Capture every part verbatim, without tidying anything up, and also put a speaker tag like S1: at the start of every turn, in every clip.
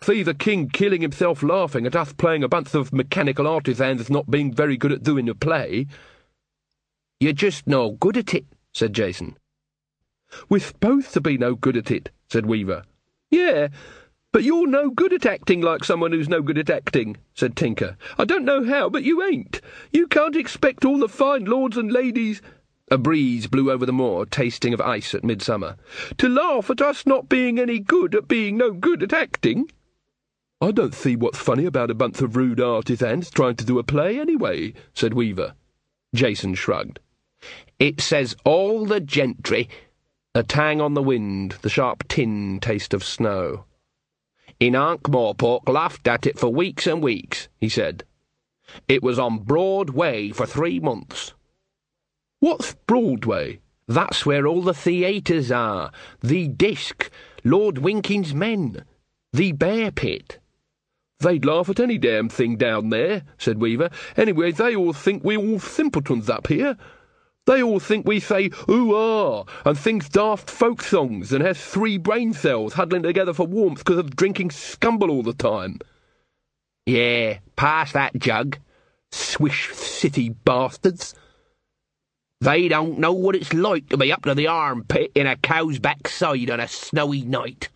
S1: see the king killing himself laughing at us playing a bunch of mechanical artisans not being very good at doing a play.
S2: You're just no good at it, said Jason.
S1: We're supposed to be no good at it, said Weaver. Yeah, but you're no good at acting like someone who's no good at acting, said Tinker. I don't know how, but you ain't. You can't expect all the fine lords and ladies— a breeze blew over the moor, tasting of ice at midsummer— to laugh at us not being any good at being no good at acting. I don't see what's funny about a bunch of rude artisans trying to do a play anyway, said Weaver. Jason shrugged.
S2: It says all the gentry— a tang on the wind, the sharp tin taste of snow. In Ankh-Morpork laughed at it for weeks and weeks, he said. It was on Broadway for three months.
S1: What's Broadway?
S2: That's where all the theatres are. The Disc, Lord Winking's Men, the Bear Pit.
S1: They'd laugh at any damn thing down there, said Weaver. Anyway, they all think we're all simpletons up here. They all think we say ooh-ah and sings daft folk songs and has three brain cells huddling together for warmth because of drinking scumble all the time.
S2: Yeah, pass that jug.
S1: Swish city bastards.
S2: They don't know what it's like to be up to the armpit in a cow's backside on a snowy night.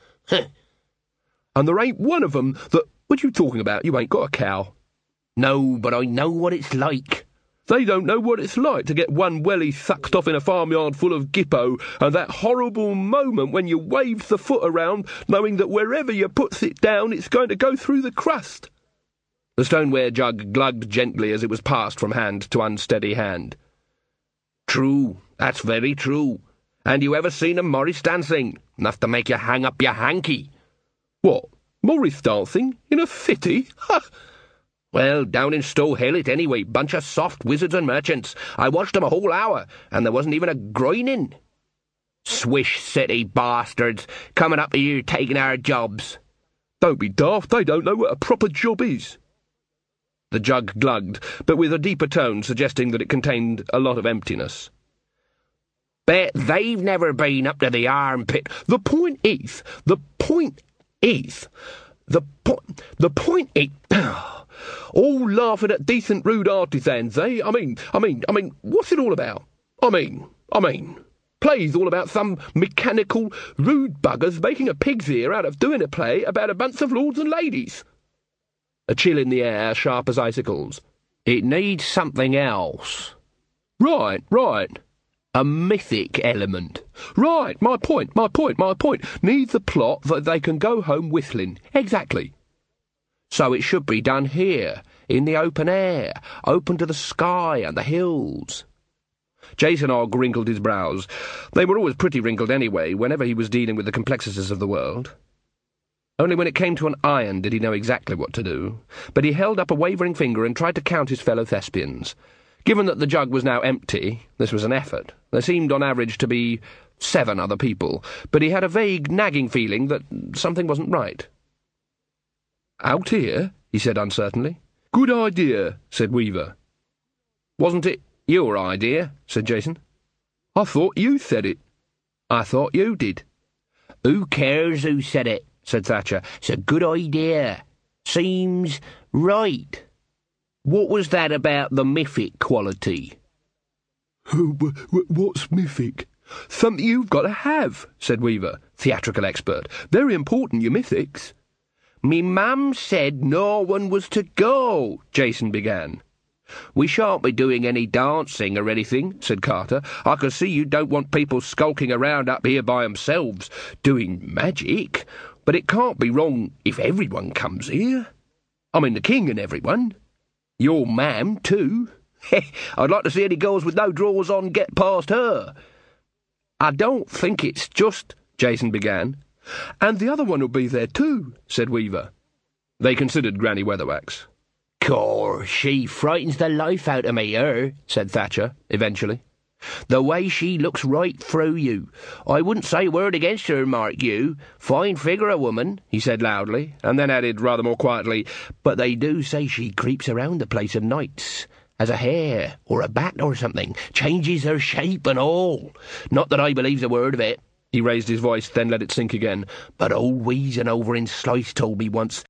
S1: And there ain't one of them that— what you talking about? You ain't got a cow.
S2: No, but I know what it's like.
S1: They don't know what it's like to get one welly sucked off in a farmyard full of gippo, and that horrible moment when you waves the foot around, knowing that wherever you puts it down, it's going to go through the crust.
S2: The stoneware jug glugged gently as it was passed from hand to unsteady hand. True, that's very true. And you ever seen a Morris dancing? Enough to make you hang up your hanky.
S1: What, Morris dancing? In a city? Ha!
S2: Well, down in Stow Hill it anyway, bunch of soft wizards and merchants. I watched 'em a whole hour, and there wasn't even a groining. Swish city bastards, coming up here taking our jobs.
S1: Don't be daft, they don't know what a proper job is.
S2: The jug glugged, but with a deeper tone suggesting that it contained a lot of emptiness. Bet they've never been up to the armpit.
S1: The point is, the point is, the point, the point is... all laughing at decent rude artisans, eh? I mean, I mean, I mean, what's it all about? I mean, I mean, play's all about some mechanical rude buggers making a pig's ear out of doing a play about a bunch of lords and ladies.
S2: A chill in the air, sharp as icicles. It needs something else.
S1: Right, right.
S2: A mythic element.
S1: Right, my point, my point, my point. Needs a plot that they can go home whistling. Exactly.
S2: So it should be done here, in the open air, open to the sky and the hills. Jason Ogg wrinkled his brows. They were always pretty wrinkled anyway, whenever he was dealing with the complexities of the world. Only when it came to an iron did he know exactly what to do, but he held up a wavering finger and tried to count his fellow thespians. Given that the jug was now empty, this was an effort. There seemed on average to be seven other people, but he had a vague, nagging feeling that something wasn't right.
S1: Out here? He said uncertainly. Good idea, said Weaver.
S2: Wasn't it your idea? Said Jason.
S1: I thought you said it.
S2: I thought you did. Who cares who said it? Said Thatcher. It's a good idea. Seems right. What was that about the mythic quality?
S1: What's mythic? Something you've got to have, said Weaver, theatrical expert. Very important, your mythics.
S2: Me mum said no one was to go, Jason began. We shan't be doing any dancing or anything, said Carter. I can see you don't want people skulking around up here by themselves, doing magic, but it can't be wrong if everyone comes here. I mean the king and everyone. Your mam, too. I'd like to see any girls with no drawers on get past her. I don't think it's just, Jason began.
S1: And the other one will be there too, said Weaver. They considered Granny Weatherwax.
S2: Cor, she frightens the life out of me, her, said Thatcher, eventually. The way she looks right through you. I wouldn't say a word against her, mark you. Fine figure a woman, he said loudly, and then added rather more quietly, but they do say she creeps around the place of nights, as a hare or a bat or something, changes her shape and all. Not that I believes a word of it. He raised his voice, then let it sink again. But old Weason over in Slice told me once